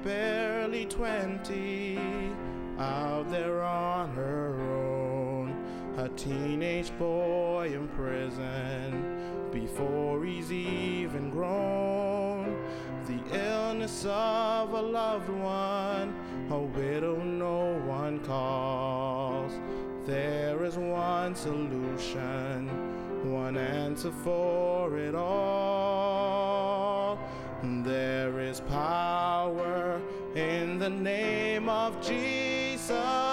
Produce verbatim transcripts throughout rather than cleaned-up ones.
barely twenty, out there on her own, a teenage boy in prison before he's even grown. The illness of a loved one, a widow no one calls. There is one solution, one answer for it all. There is power in the name of Jesus.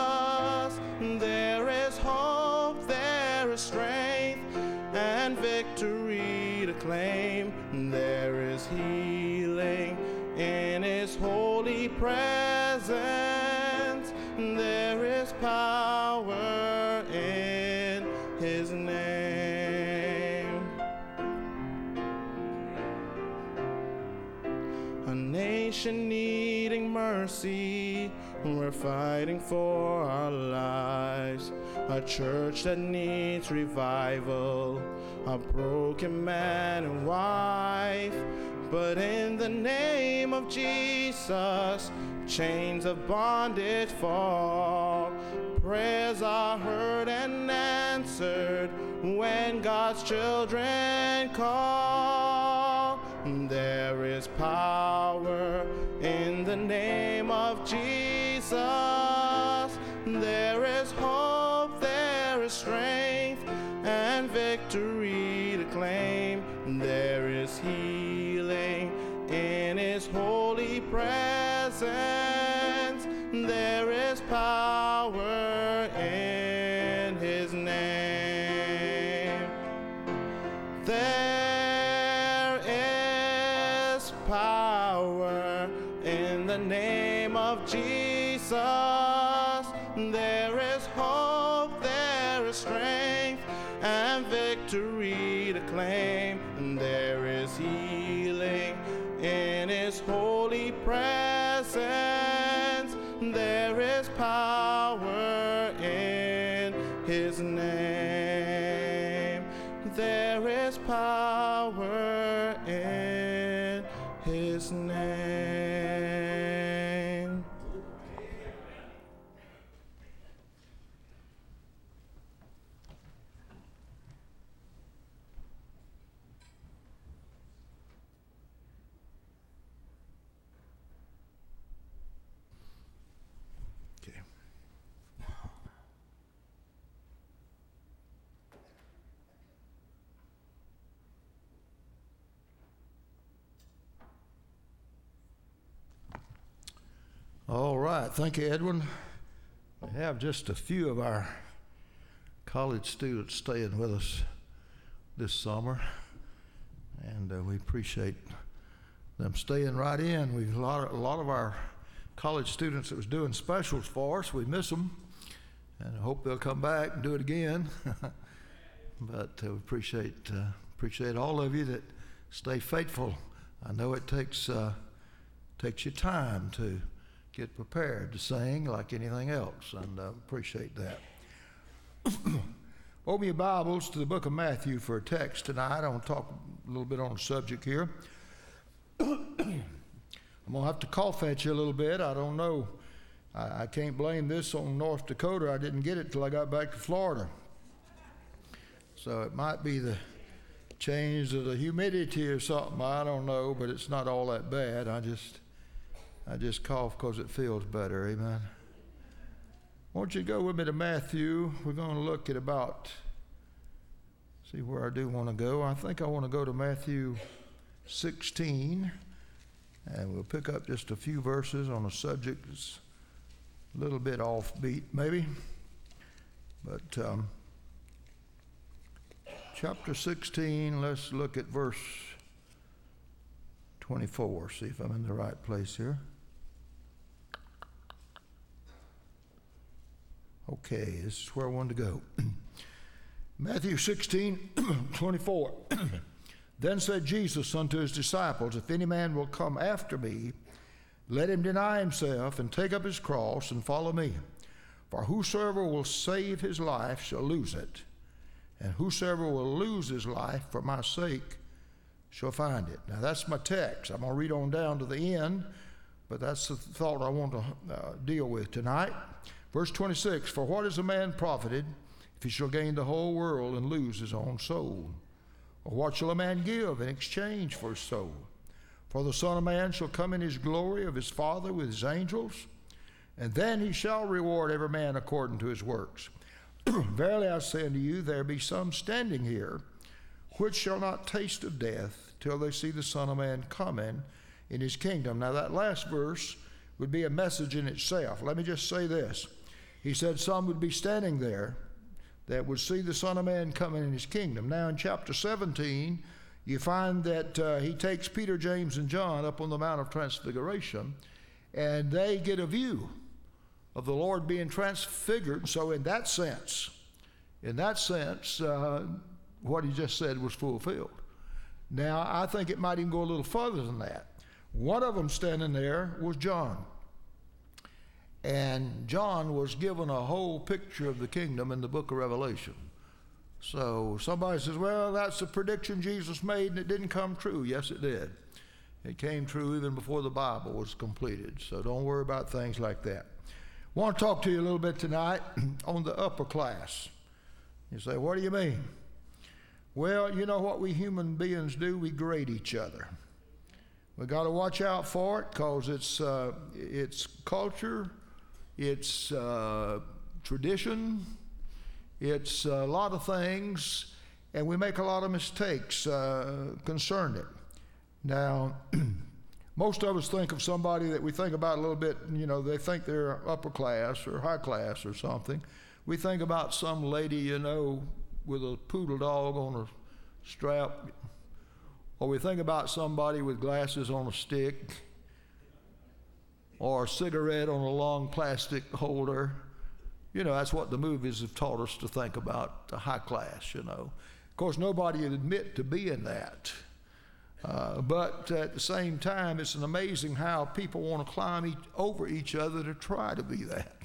There is hope, there is strength, and victory to claim. There is healing in His holy presence. There is power in His name. A nation needing mercy, we're fighting for our lives. A church that needs revival, a broken man and wife. But in the name of Jesus, chains of bondage fall. Prayers are heard and answered when God's children call. There is power in the name of Jesus. There is hope, there is strength, and victory to claim. There is healing in His holy presence. There is power in His name. There is power in the name of Jesus. There is hope, there is strength, and victory to claim. And there is healing in His holy presence. There is power in His name. There is power in His name. All right, thank you, Edwin. We have just a few of our college students staying with us this summer, and uh, we appreciate them staying right in. We've a lot, of, a lot of our college students that was doing specials for us. We miss them, and I hope they'll come back and do it again. But uh, we appreciate uh, appreciate all of you that stay faithful. I know it takes uh, takes you time to get prepared to sing like anything else, and I uh, appreciate that. Open your Bibles to the book of Matthew for a text tonight. I want to talk a little bit on the subject here. I'm going to have to cough at you a little bit. I don't know. I, I can't blame this on North Dakota. I didn't get it till I got back to Florida. So it might be the change of the humidity or something. I don't know, but it's not all that bad. I just... I just cough because it feels better, amen. Won't you go with me to Matthew? We're going to look at about, see where I do want to go. I think I want to go to Matthew sixteen, and we'll pick up just a few verses on a subject that's a little bit offbeat, maybe. But um, chapter sixteen, let's look at verse twenty-four, see if I'm in the right place here. Okay, this is where I wanted to go. Matthew sixteen, twenty-four. Then said Jesus unto his disciples, if any man will come after me, let him deny himself and take up his cross and follow me. For whosoever will save his life shall lose it, and whosoever will lose his life for my sake shall find it. Now that's my text. I'm going to read on down to the end but that's the thought I want to uh, deal with tonight. Verse twenty-six, for what is a man profited if he shall gain the whole world and lose his own soul? Or what shall a man give in exchange for his soul? For the Son of Man shall come in his glory of his Father with his angels, and then he shall reward every man according to his works. Verily I say unto you, there be some standing here which shall not taste of death till they see the Son of Man coming in his kingdom. Now that last verse would be a message in itself. Let me just say this. He said some would be standing there that would see the Son of Man coming in his kingdom. Now in chapter seventeen, you find that uh, he takes Peter, James, and John up on the Mount of Transfiguration, and they get a view of the Lord being transfigured. So in that sense, in that sense, uh, what he just said was fulfilled. Now, I think it might even go a little further than that. One of them standing there was John. And John was given a whole picture of the kingdom in the book of Revelation. So somebody says, well, that's a prediction Jesus made and it didn't come true. Yes, it did. It came true even before the Bible was completed. So don't worry about things like that. I want to talk to you a little bit tonight on the upper class. You say, what do you mean? Well, you know what we human beings do? We grade each other. We got to watch out for it because it's uh, it's culture, it's uh, tradition, it's a lot of things, and we make a lot of mistakes uh, concerning it. Now, most of us think of somebody that we think about a little bit, you know, they think they're upper class or high class or something. We think about some lady, you know, with a poodle dog on a strap, or we think about somebody with glasses on a stick, or a cigarette on a long plastic holder. You know, that's what the movies have taught us to think about, the high class, you know. Of course, nobody would admit to being that. Uh, but at the same time, it's an amazing how people want to climb each, over each other to try to be that.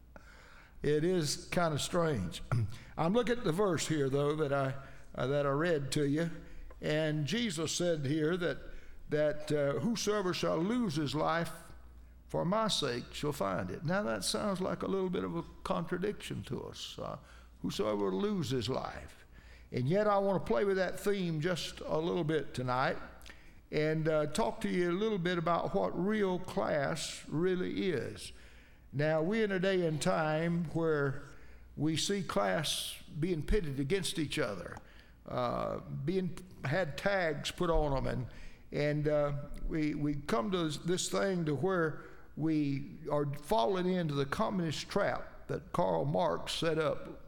It is kind of strange. I'm looking at the verse here, though, that I uh, that I read to you, and Jesus said here that that uh, whosoever shall lose his life for my sake shall find it. Now that sounds like a little bit of a contradiction to us. Uh, whosoever loses his life, and yet I want to play with that theme just a little bit tonight, and uh, talk to you a little bit about what real class really is. Now, we're in a day and time where we see class being pitted against each other, uh, being had tags put on them, and and uh, we we come to this thing to where we are falling into the communist trap that Karl Marx set up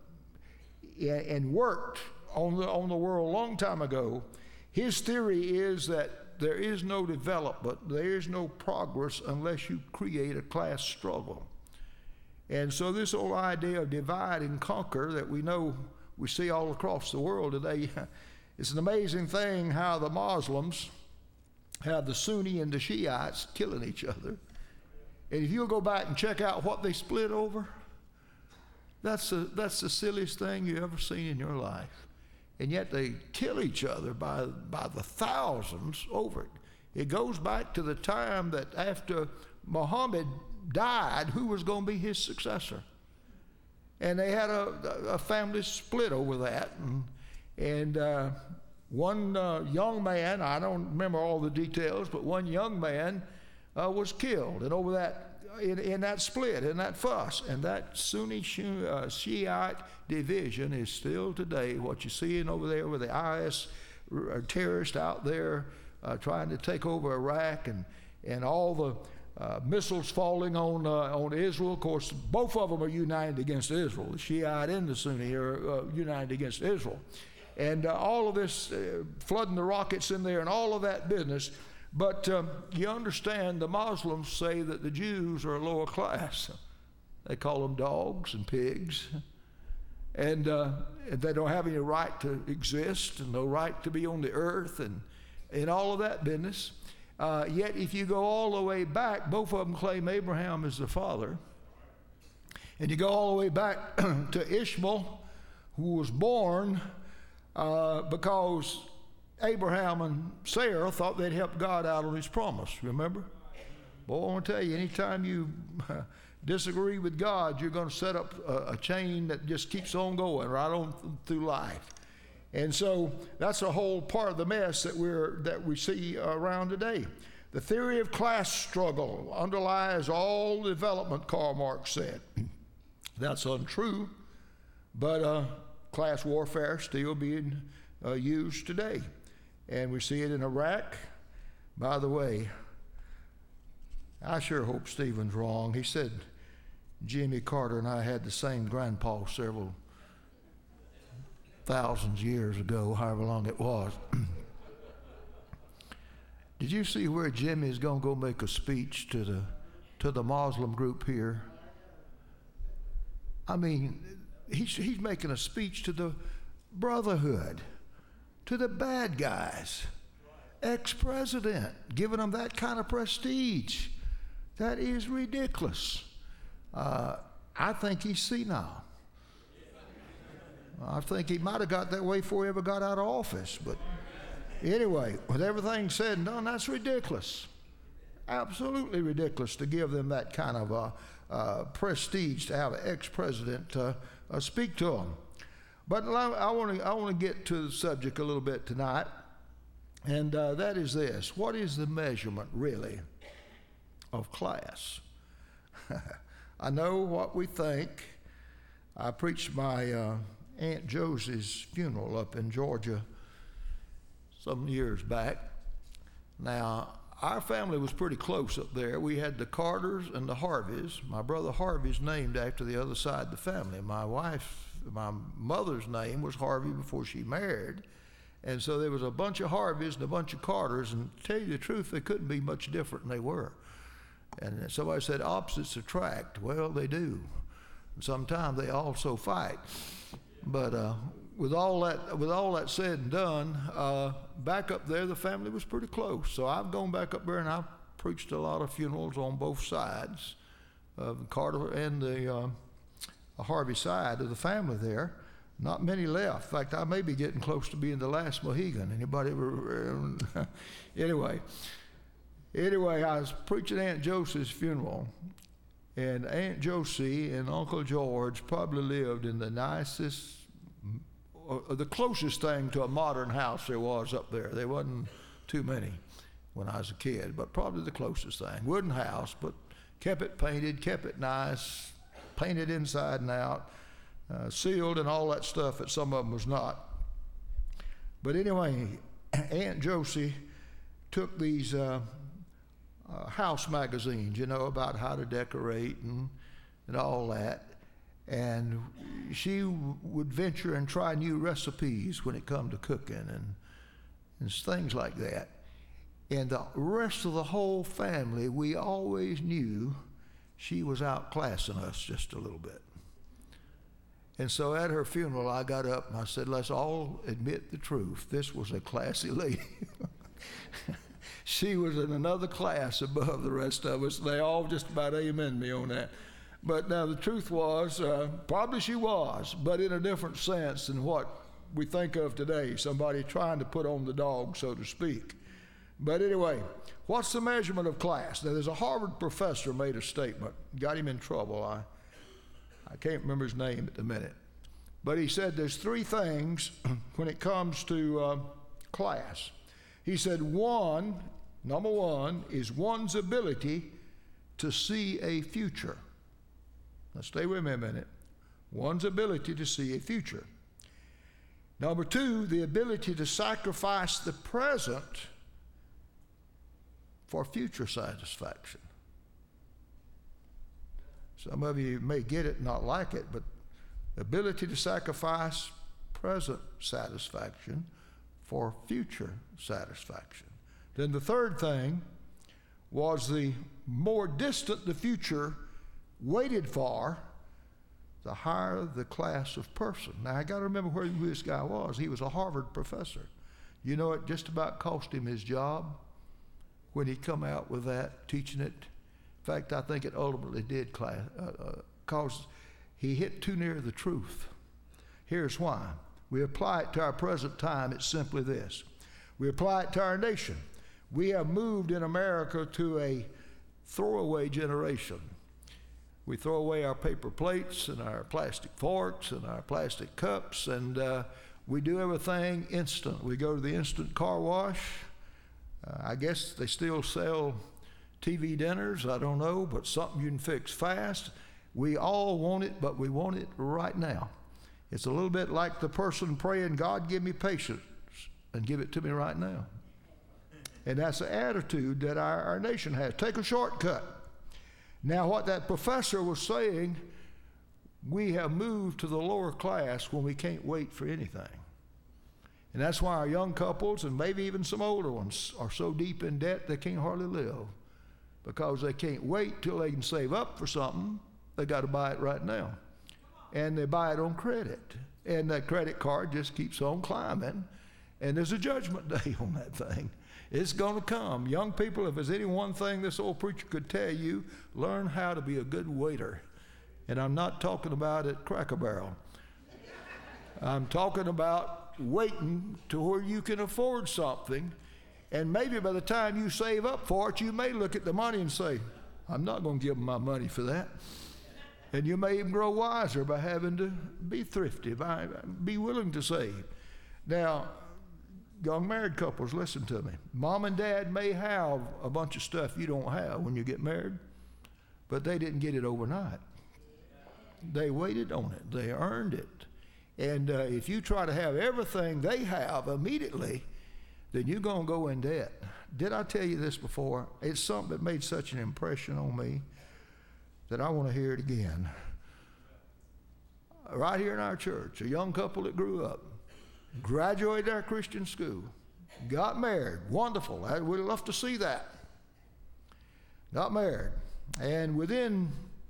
and worked on the on the world a long time ago. His theory is that there is no development, there is no progress unless you create a class struggle. And so this whole idea of divide and conquer that we know we see all across the world today, it's an amazing thing how the Muslims have the Sunni and the Shiites killing each other. And if you'll go back and check out what they split over, that's the, that's the silliest thing you've ever seen in your life. And yet they kill each other by, by the thousands over it. It goes back to the time that after Muhammad died, who was going to be his successor? And they had a, a family split over that. And, and uh, one uh, young man, I don't remember all the details, but one young man uh, was killed. And over that, in, in that split, in that fuss, and that Sunni Shi- uh, Shiite division is still today what you're seeing over there with the I S terrorists out there uh, trying to take over Iraq, and, and all the Uh, missiles falling on uh, on Israel. Of course, both of them are united against Israel. The Shiite and the Sunni are uh, united against Israel. And uh, all of this, uh, flooding the rockets in there and all of that business. But um, you understand, the Muslims say that the Jews are a lower class. They call them dogs and pigs. And, uh, and they don't have any right to exist and no right to be on the earth and, and all of that business. Uh, yet if you go all the way back, both of them claim Abraham as the father. And you go all the way back to Ishmael, who was born uh, because Abraham and Sarah thought they'd help God out on his promise, remember? Boy, I want to tell you, anytime you disagree with God, you're going to set up a, a chain that just keeps on going right on th- through life. And so that's a whole part of the mess that we're that we see around today. The theory of class struggle underlies all development, Karl Marx said. That's untrue, but uh, class warfare still being uh, used today. And we see it in Iraq. By the way, I sure hope Stephen's wrong. He said Jimmy Carter and I had the same grandpa several thousands of years ago, however long it was. Did you see where Jimmy is going to go make a speech to the to the Muslim group here? I mean, he's, he's making a speech to the Brotherhood, to the bad guys, ex-president, giving them that kind of prestige. That is ridiculous. Uh, I think he's senile. I think he might have got that way before he ever got out of office. But anyway, with everything said and done, that's ridiculous. Absolutely ridiculous to give them that kind of uh, uh, prestige to have an ex-president uh, uh, speak to them. But I want to I want to get to the subject a little bit tonight, and uh, that is this: what is the measurement really of class? I know what we think. I preached my uh, Aunt Josie's funeral up in Georgia some years back. Now, our family was pretty close up there. We had the Carters and the Harveys. My brother Harvey's named after the other side of the family. My wife, my mother's name was Harvey before she married. And so there was a bunch of Harveys and a bunch of Carters, and to tell you the truth, they couldn't be much different than they were. And somebody said opposites attract. Well, they do. And sometimes they also fight. But uh, with all that with all that said and done, uh, back up there, the family was pretty close. So I've gone back up there, and I've preached a lot of funerals on both sides of the Carter and the uh, Harvey side of the family there. Not many left. In fact, I may be getting close to being the last Mohegan. Anybody ever? anyway, anyway, I was preaching Aunt Josie's funeral, and Aunt Josie and Uncle George probably lived in the nicest, or the closest thing to a modern house there was up there. There wasn't too many when I was a kid, but probably the closest thing. Wooden house, but kept it painted, kept it nice, painted inside and out. Uh, sealed and all that stuff that some of them was not. But anyway, Aunt Josie took these uh, uh, house magazines, you know, about how to decorate and, and all that. And she w- would venture and try new recipes when it come to cooking and, and things like that. And the rest of the whole family, we always knew she was outclassing us just a little bit. And so at her funeral, I got up and I said, let's all admit the truth. This was a classy lady. She was in another class above the rest of us. They all just about amen me on that. But now the truth was, uh, probably she was, but in a different sense than what we think of today, somebody trying to put on the dog, so to speak. But anyway, what's the measurement of class? Now, there's a Harvard professor made a statement, got him in trouble. I I can't remember his name at the minute. But he said there's three things when it comes to uh, class. He said one, number one, is one's ability to see a future. Now stay with me a minute. One's ability to see a future. Number two, the ability to sacrifice the present for future satisfaction. Some of you may get it and not like it, but the ability to sacrifice present satisfaction for future satisfaction. Then the third thing was the more distant the future waited for, the higher the class of person. Now, I got to remember where who this guy was. He was a Harvard professor. You know, it just about cost him his job when he come out with that, teaching it. In fact, I think it ultimately did class, uh, uh, cause he hit too near the truth. Here's why. We apply it to our present time. It's simply this. We apply it to our nation. We have moved in America to a throwaway generation. We throw away our paper plates and our plastic forks and our plastic cups, and uh, we do everything instant. We go to the instant car wash. Uh, I guess they still sell T V dinners, I don't know, but something you can fix fast. We all want it, but we want it right now. It's a little bit like the person praying, God, give me patience, and give it to me right now. And that's the attitude that our, our nation has. Take a shortcut. Now, what that professor was saying, we have moved to the lower class when we can't wait for anything. And that's why our young couples, and maybe even some older ones, are so deep in debt they can't hardly live, because they can't wait till they can save up for something. They got to buy it right now. And they buy it on credit. And that credit card just keeps on climbing. And there's a judgment day on that thing. It's going to come. Young people, if there's any one thing this old preacher could tell you, learn how to be a good waiter. And I'm not talking about at Cracker Barrel. I'm talking about waiting to where you can afford something, and maybe by the time you save up for it, you may look at the money and say, I'm not going to give them my money for that. And you may even grow wiser by having to be thrifty, by be willing to save. Now, young married couples, listen to me. Mom and dad may have a bunch of stuff you don't have when you get married, but they didn't get it overnight. They waited on it. They earned it. And uh, if you try to have everything they have immediately, then you're going to go in debt. Did I tell you this before? It's something that made such an impression on me that I want to hear it again. Right here in our church, a young couple that grew up, graduated our Christian school, got married. Wonderful. We'd love to see that. Got married. And within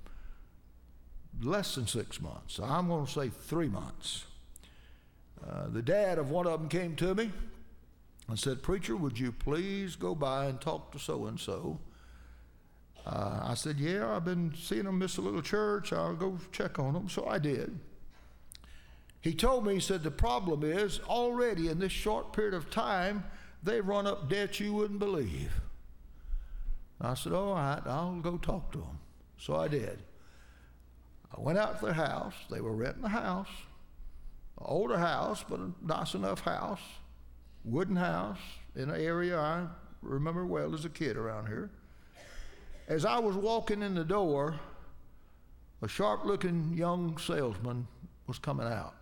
less than six months, I'm going to say three months, uh, the dad of one of them came to me and said, Preacher, would you please go by and talk to so-and-so? Uh, I said, yeah, I've been seeing them miss a little church. I'll go check on them. So I did. He told me, he said, the problem is already in this short period of time, they've run up debt you wouldn't believe. I said, all right, I'll go talk to them. So I did. I went out to their house. They were renting a house, an older house, but a nice enough house, wooden house in an area I remember well as a kid around here. As I was walking in the door, a sharp-looking young salesman was coming out.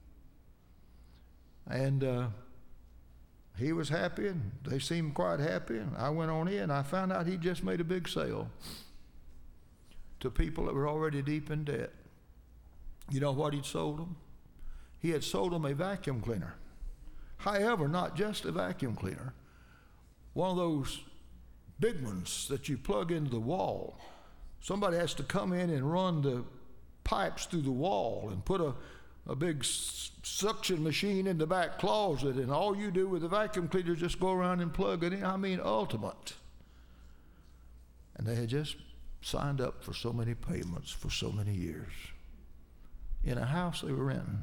And uh, he was happy, and they seemed quite happy. And I went on in, and I found out he just made a big sale to people that were already deep in debt. You know what he'd sold them? He had sold them a vacuum cleaner. However, not just a vacuum cleaner, one of those big ones that you plug into the wall. Somebody has to come in and run the pipes through the wall and put a, a big s- suction machine in the back closet, and all you do with the vacuum cleaner is just go around and plug it in. I mean, ultimate. And they had just signed up for so many payments for so many years in a house they were renting.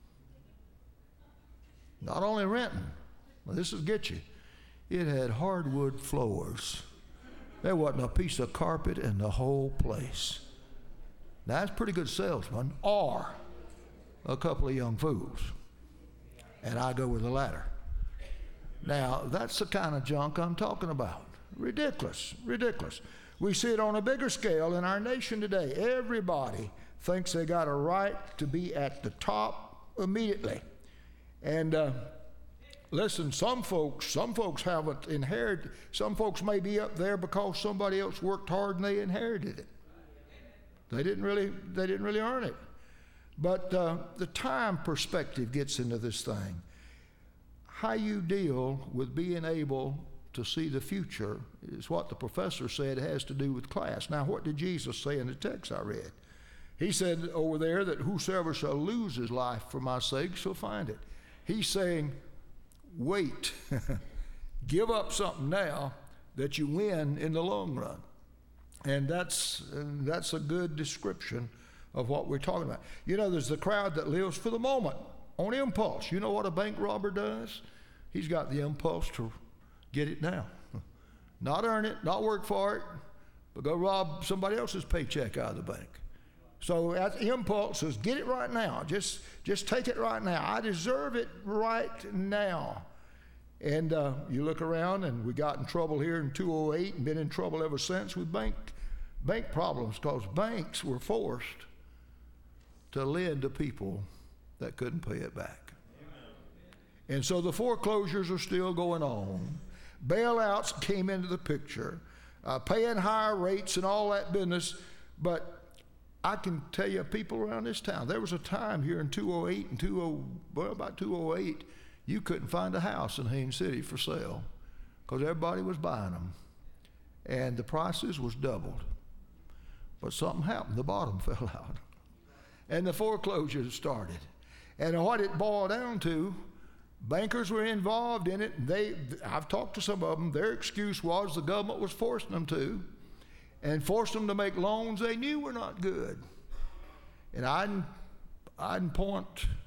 Not only renting, well, this will get you. It had hardwood floors. There wasn't a piece of carpet in the whole place. Now, that's a pretty good salesman, or a couple of young fools. And I go with the latter. Now, that's the kind of junk I'm talking about. Ridiculous, ridiculous. We see it on a bigger scale in our nation today. Everybody thinks they got a right to be at the top immediately. And uh, listen, some folks, some folks haven't inherited. Some folks may be up there because somebody else worked hard and they inherited it. They didn't really, they didn't really earn it. But uh, the time perspective gets into this thing. How you deal with being able to see the future is what the professor said has to do with class. Now, what did Jesus say in the text I read? He said over there that whosoever shall lose his life for my sake shall find it. He's saying, wait. Give up something now that you win in the long run. And that's, and that's a good description of what we're talking about. You know, there's the crowd that lives for the moment, on impulse. You know what a bank robber does? He's got the impulse to get it now. Not earn it, not work for it, but go rob somebody else's paycheck out of the bank. So that impulse is get it right now. Just, just take it right now. I deserve it right now. And uh, you look around, and we got in trouble here in two oh eight and been in trouble ever since with bank, bank problems, because banks were forced to lend to people that couldn't pay it back. Amen. And so the foreclosures are still going on. Bailouts came into the picture, uh, paying higher rates and all that business. But I can tell you, people around this town, there was a time here in two oh eight and two oh, well, about two oh eight, you couldn't find a house in Haines City for sale because everybody was buying them. And the prices was doubled. But something happened. The bottom fell out. And the foreclosures started. And what it boiled down to, bankers were involved in it. They, I've talked to some of them. Their excuse was the government was forcing them to, and forced them to make loans they knew were not good. And I'd, I'd point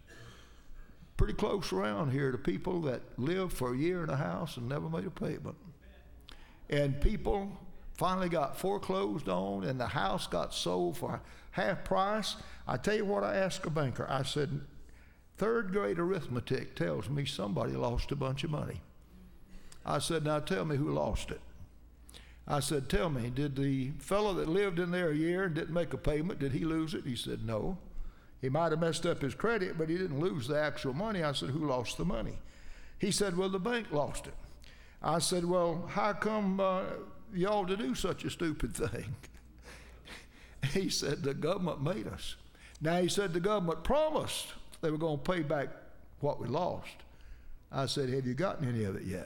pretty close around here to people that lived for a year in a house and never made a payment. And people finally got foreclosed on, and the house got sold for half price. I tell you what I asked a banker. I said, third grade arithmetic tells me somebody lost a bunch of money. I said, now tell me who lost it. I said, tell me, did the fellow that lived in there a year and didn't make a payment, did he lose it? He said, no. He might have messed up his credit, but he didn't lose the actual money. I said, who lost the money? He said, well, the bank lost it. I said, well, how come uh, y'all to do such a stupid thing? He said, the government made us. Now, he said the government promised they were going to pay back what we lost. I said, have you gotten any of it yet?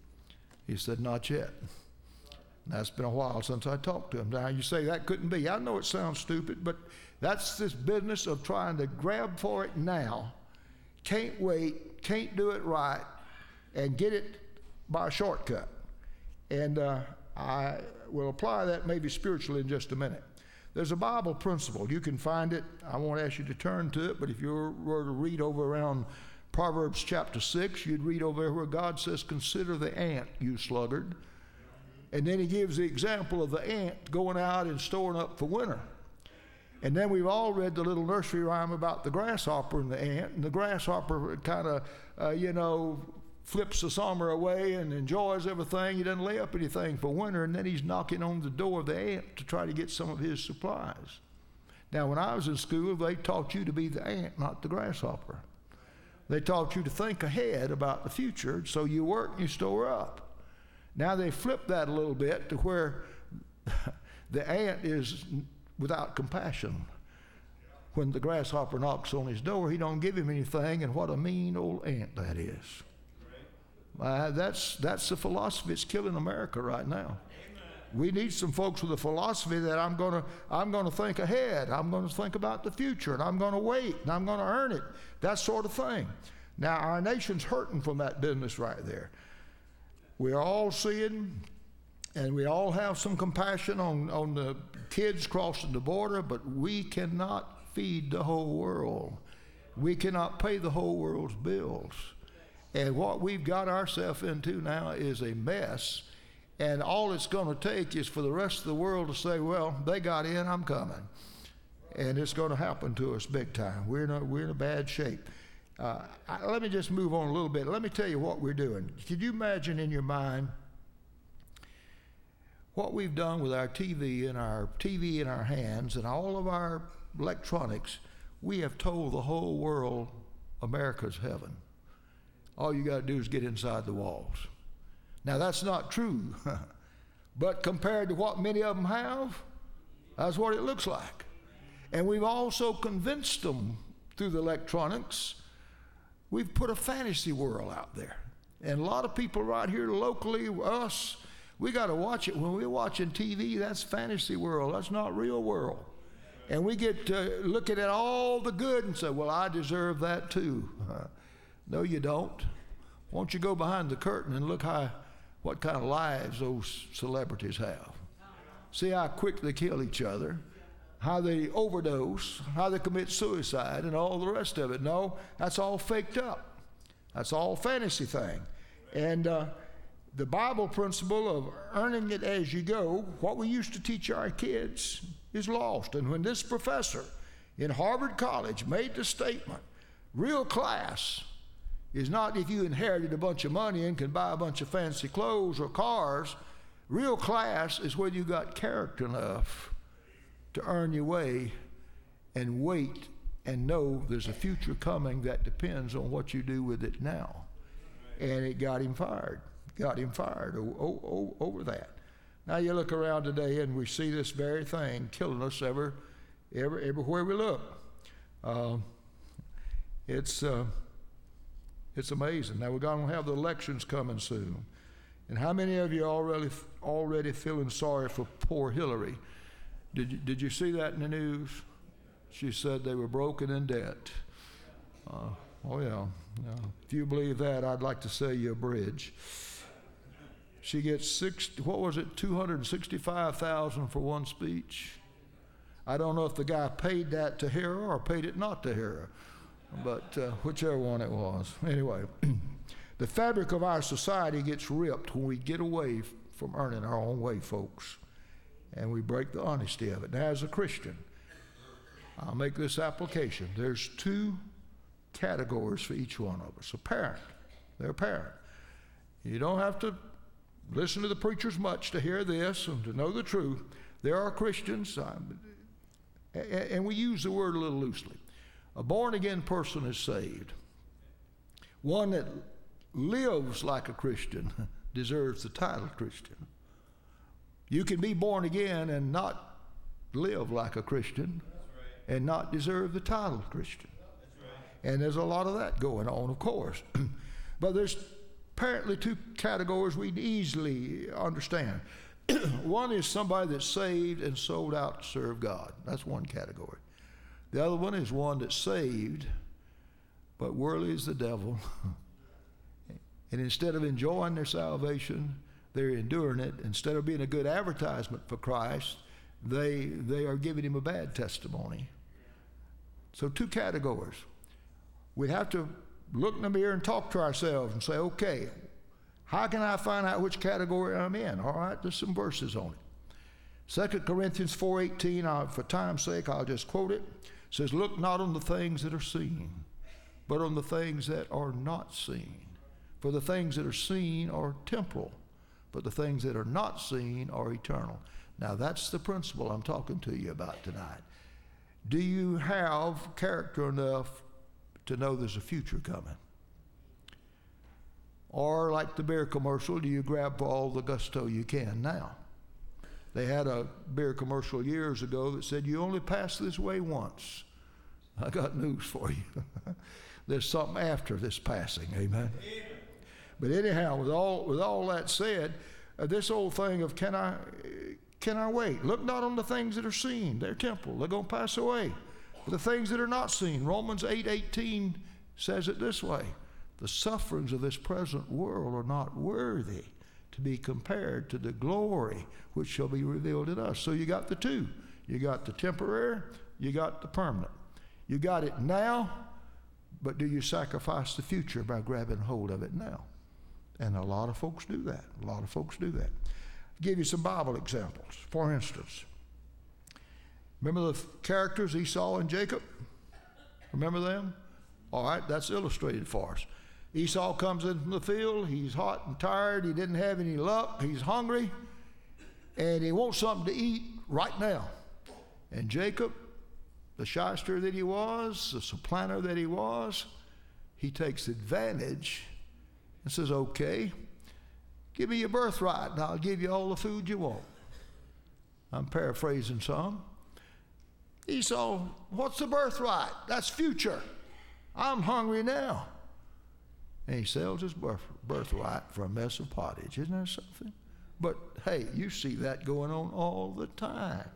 He said, not yet. That's been a while since I talked to him. Now, you say that couldn't be. I know it sounds stupid, but that's this business of trying to grab for it now, can't wait, can't do it right, and get it by a shortcut. And uh, I will apply that maybe spiritually in just a minute. There's a Bible principle. You can find it. I won't ask you to turn to it, but if you were to read over around Proverbs chapter six, you'd read over where God says, consider the ant, you sluggard. And then he gives the example of the ant going out and storing up for winter. And then we've all read the little nursery rhyme about the grasshopper and the ant. And the grasshopper kind of, uh, you know, flips the summer away and enjoys everything. He doesn't lay up anything for winter. And then he's knocking on the door of the ant to try to get some of his supplies. Now, when I was in school, they taught you to be the ant, not the grasshopper. They taught you to think ahead about the future, so you work and you store up. Now they flip that a little bit to where the ant is without compassion. When the grasshopper knocks on his door, he don't give him anything, and what a mean old ant that is. Uh, that's, that's the philosophy that's killing America right now. We need some folks with a philosophy that I'm gonna, I'm gonna think ahead, I'm gonna think about the future, and I'm gonna wait, and I'm gonna earn it, that sort of thing. Now our nation's hurting from that business right there. We're all seeing, and we all have some compassion on, on the kids crossing the border, but we cannot feed the whole world. We cannot pay the whole world's bills. And what we've got ourselves into now is a mess, and all it's going to take is for the rest of the world to say, well, they got in, I'm coming. And it's going to happen to us big time. We're in a, we're in a bad shape. Uh, I, let me just move on a little bit. Let me tell you what we're doing. Could you imagine in your mind what we've done with our T V and our T V in our hands and all of our electronics? We have told the whole world America's heaven. All you got to do is get inside the walls. Now that's not true, but compared to what many of them have, that's what it looks like. And we've also convinced them through the electronics. We've put a fantasy world out there. And a lot of people right here locally, us, we got to watch it. When we're watching T V, that's fantasy world. That's not real world. And we get to looking at all the good and say, well, I deserve that too. Uh, no, you don't. Why don't you go behind the curtain and look how, what kind of lives those celebrities have. See how quick they kill each other, how they overdose, how they commit suicide, and all the rest of it. No, that's all faked up. That's all fantasy thing. And uh, the Bible principle of earning it as you go, what we used to teach our kids, is lost. And when this professor in Harvard College made the statement, real class is not if you inherited a bunch of money and can buy a bunch of fancy clothes or cars. Real class is when you got character enough to earn your way and wait and know there's a future coming that depends on what you do with it now. And it got him fired, got him fired o- o- o- over that. Now you look around today and we see this very thing killing us every, every, everywhere we look. Uh, it's, uh, it's amazing. Now we're going to have the elections coming soon. And how many of you already already feeling sorry for poor Hillary? Did you, did you see that in the news? She said they were broken in debt. Uh, oh yeah, yeah. If you believe that, I'd like to sell you a bridge. She gets six. What was it? Two hundred sixty-five thousand for one speech. I don't know if the guy paid that to hear her or paid it not to hear her, but uh, whichever one it was. Anyway. The fabric of our society gets ripped when we get away from earning our own way, folks, and we break the honesty of it. Now, as a Christian, I'll make this application. There's two categories for each one of us. A parent, they're a parent. You don't have to listen to the preachers much to hear this and to know the truth. There are Christians, um, and we use the word a little loosely. A born-again person is saved. One that lives like a Christian deserves the title Christian. You can be born again and not live like a Christian and not deserve the title Christian. And there's a lot of that going on, of course. But there's apparently two categories we easily understand. One is somebody that's saved and sold out to serve God. That's one category. The other one is one that's saved, but worldly is the devil. And instead of enjoying their salvation, they're enduring it. Instead of being a good advertisement for Christ, they, they are giving him a bad testimony. So two categories. We have to look in the mirror and talk to ourselves and say, okay, how can I find out which category I'm in? All right, there's some verses on it. Second Corinthians four eighteen, uh, for time's sake, I'll just quote it. It says, look not on the things that are seen, but on the things that are not seen. For the things that are seen are temporal, but the things that are not seen are eternal. Now that's the principle I'm talking to you about tonight. Do you have character enough to know there's a future coming? Or like the beer commercial, do you grab for all the gusto you can now? They had a beer commercial years ago that said, you only pass this way once. I got news for you. There's something after this passing, amen? Amen. But anyhow, with all with all that said, uh, this old thing of can I can I wait? Look not on the things that are seen; they're temporal; they're going to pass away. But the things that are not seen, Romans eight eighteen says it this way: the sufferings of this present world are not worthy to be compared to the glory which shall be revealed in us. So you got the two: you got the temporary, you got the permanent. You got it now, but do you sacrifice the future by grabbing hold of it now? And a lot of folks do that. A lot of folks do that. I'll give you some Bible examples. For instance, remember the characters Esau and Jacob? Remember them? All right, that's illustrated for us. Esau comes in from the field. He's hot and tired. He didn't have any luck. He's hungry. And he wants something to eat right now. And Jacob, the shyster that he was, the supplanter that he was, he takes advantage and says, okay, give me your birthright and I'll give you all the food you want. I'm paraphrasing some. Esau, what's the birthright? That's future. I'm hungry now. And he sells his birth, birthright for a mess of pottage. Isn't that something? But hey, you see that going on all the time.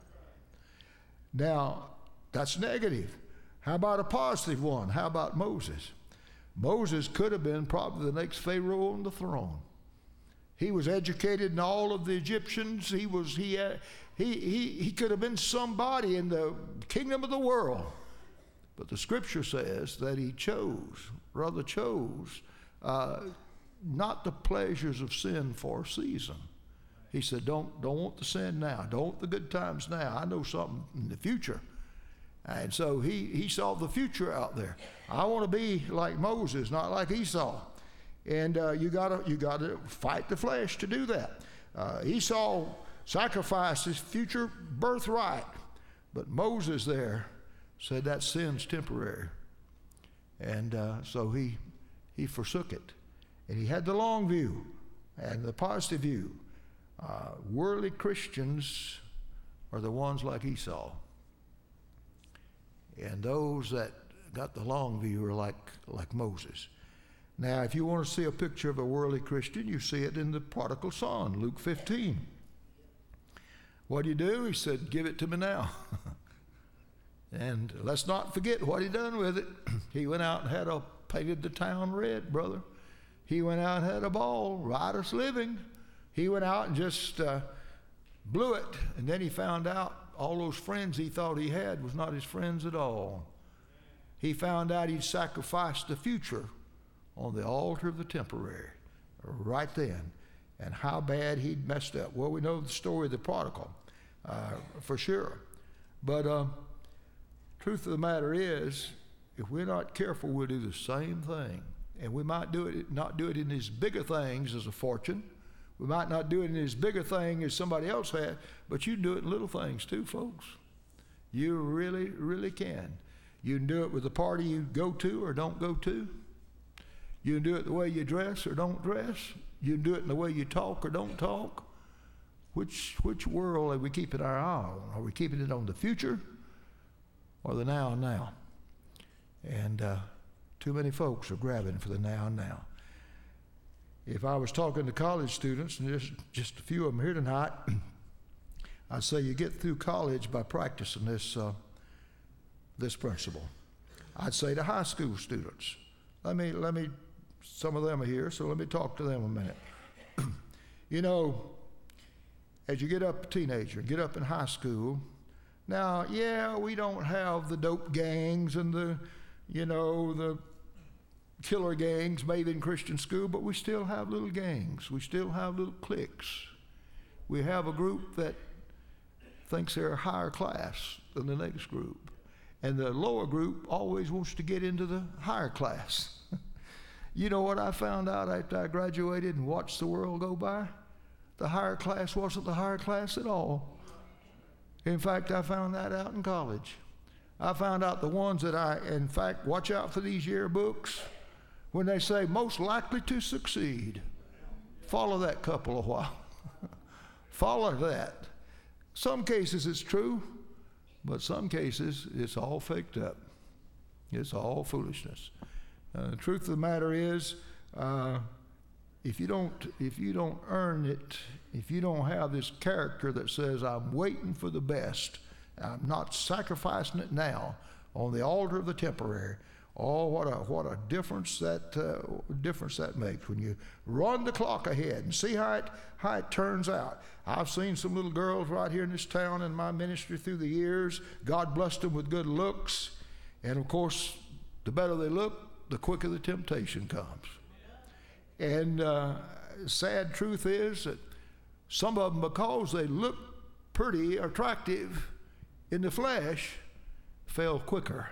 Now, that's negative. How about a positive one? How about Moses? Moses could have been probably the next Pharaoh on the throne. He was educated in all of the Egyptians. He was he had, he he he could have been somebody in the kingdom of the world. But the scripture says that he chose, rather chose, uh, not the pleasures of sin for a season. He said, don't, don't want the sin now. Don't want the good times now. I know something in the future. And so he, he saw the future out there. I want to be like Moses, not like Esau. And uh, you gotta you gotta fight the flesh to do that. Uh, Esau sacrificed his future birthright, but Moses there said that sin's temporary. And uh, so he he forsook it. And he had the long view and the positive view. Uh, worldly Christians are the ones like Esau. And those that got the long view are like, like Moses. Now, if you want to see a picture of a worldly Christian, you see it in the prodigal son, Luke fifteen. What do you do? He said, give it to me now. And let's not forget what he done with it. He went out and had a, painted the town red, brother. He went out and had a ball, riotous living. He went out and just uh, blew it. And then he found out all those friends he thought he had was not his friends at all. He found out he'd sacrificed the future on the altar of the temporary right then. And how bad he'd messed up. Well, we know the story of the prodigal uh, for sure. But uh, truth of the matter is, if we're not careful, we'll do the same thing. And we might do it, not do it in these bigger things as a fortune. We might not do it in as big a thing as somebody else had, but you can do it in little things too, folks. You really, really can. You can do it with the party you go to or don't go to. You can do it the way you dress or don't dress. You can do it in the way you talk or don't talk. Which, which world are we keeping our eye on? Are we keeping it on the future or the now and now? And uh, too many folks are grabbing for the now and now. If I was talking to college students, and there's just a few of them here tonight, I'd say you get through college by practicing this, uh, this principle. I'd say to high school students, let me, let me, some of them are here, so let me talk to them a minute. You know, as you get up a teenager, get up in high school, now, yeah, we don't have the dope gangs and the, you know, the killer gangs maybe in Christian school, but we still have little gangs. We still have little cliques. We have a group that thinks they're a higher class than the next group. And the lower group always wants to get into the higher class. You know what I found out after I graduated and watched the world go by? The higher class wasn't the higher class at all. In fact, I found that out in college. I found out the ones that I, in fact, watch out for these yearbooks. When they say most likely to succeed, follow that couple a while. Follow that. Some cases it's true, but some cases it's all faked up. It's all foolishness. Uh, the truth of the matter is, uh, if you don't, if you don't earn it, if you don't have this character that says, I'm waiting for the best, I'm not sacrificing it now on the altar of the temporary. Oh, what a what a difference that uh, difference that makes when you run the clock ahead and see how it how it turns out. I've seen some little girls right here in this town in my ministry through the years. God blessed them with good looks, and of course, the better they look, the quicker the temptation comes. And uh, sad truth is that some of them, because they look pretty, attractive in the flesh, fell quicker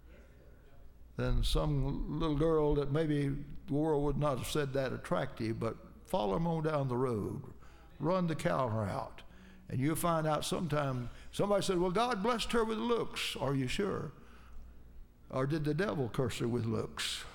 than some little girl that maybe the world would not have said that attractive, but follow them on down the road, run the counter out, and you'll find out sometime. Somebody said, well, God blessed her with looks. Are you sure? Or did the devil curse her with looks?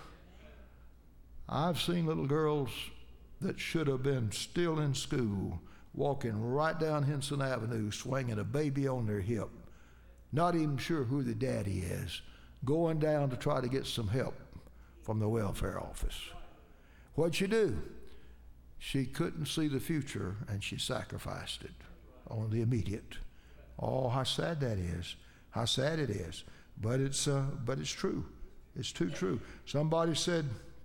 I've seen little girls that should have been still in school walking right down Henson Avenue swinging a baby on their hip, not even sure who the daddy is, going down to try to get some help from the welfare office. What'd she do? She couldn't see the future, and she sacrificed it on the immediate. Oh, how sad that is. How sad it is. But it's, uh, but it's true. It's too true. Somebody said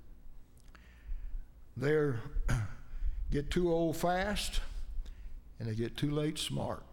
they get too old fast, and they get too late smart.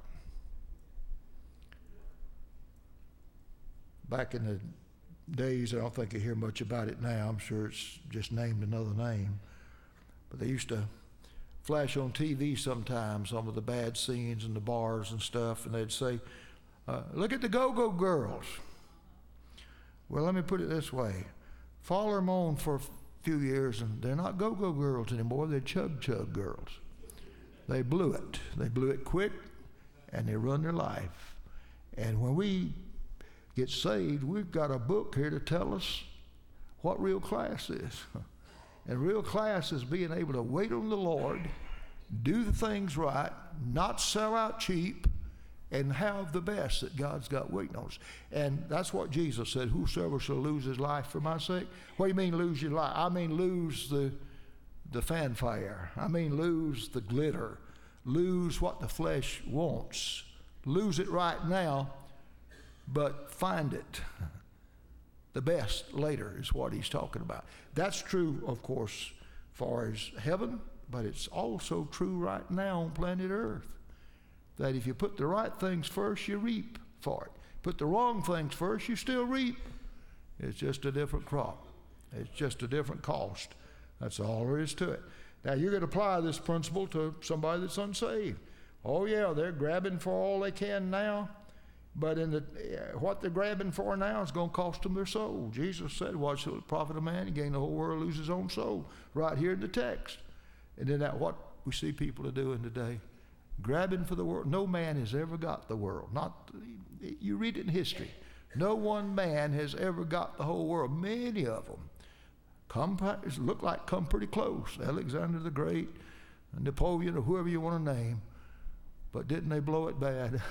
Back in the days, I don't think you hear much about it now. I'm sure it's just named another name. But they used to flash on T V sometimes some of the bad scenes in the bars and stuff, and they'd say, uh, look at the go-go girls. Well, let me put it this way. Follow them on for a few years, and they're not go-go girls anymore. They're chug-chug girls. They blew it. They blew it quick, and they run their life. And when we get saved, we've got a book here to tell us what real class is. And real class is being able to wait on the Lord, do the things right, not sell out cheap, and have the best that God's got waiting on us. And that's what Jesus said, whosoever shall lose his life for my sake. What do you mean lose your life? I mean lose the, the fanfare. I mean lose the glitter. Lose what the flesh wants. Lose it right now, but find it. The best later is what he's talking about. That's true, of course, far as heaven, but it's also true right now on planet Earth. That if you put the right things first, you reap for it. Put the wrong things first, you still reap. It's just a different crop. It's just a different cost. That's all there is to it. Now, you're going to apply this principle to somebody that's unsaved. Oh, yeah, they're grabbing for all they can now. But in the, uh, what they're grabbing for now is going to cost them their soul. Jesus said, what shall it profit a man? He gain the whole world, lose his own soul. Right here in the text. And then that what we see people are doing today. Grabbing for the world. No man has ever got the world. Not, you read it in history. No one man has ever got the whole world. Many of them come, look like come pretty close. Alexander the Great, Napoleon, or whoever you want to name. But didn't they blow it bad?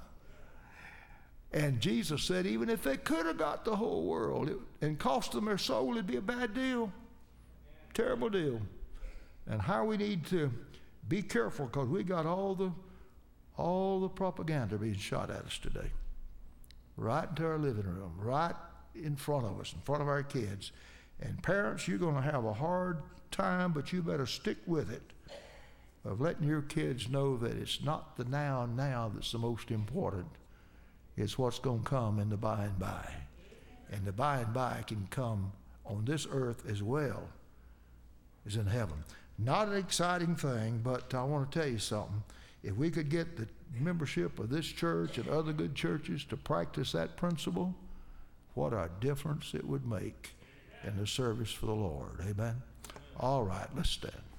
And Jesus said, even if they could have got the whole world it, and cost them their soul, it'd be a bad deal. Terrible deal. And how we need to be careful, because we got all the all the propaganda being shot at us today. Right into our living room, right in front of us, in front of our kids. And parents, you're going to have a hard time, but you better stick with it, of letting your kids know that it's not the now and now that's the most important. It's what's going to come in the by and by. And the by and by can come on this earth as well as in heaven. Not an exciting thing, but I want to tell you something. If we could get the membership of this church and other good churches to practice that principle, what a difference it would make in the service for the Lord. Amen? All right, let's stand.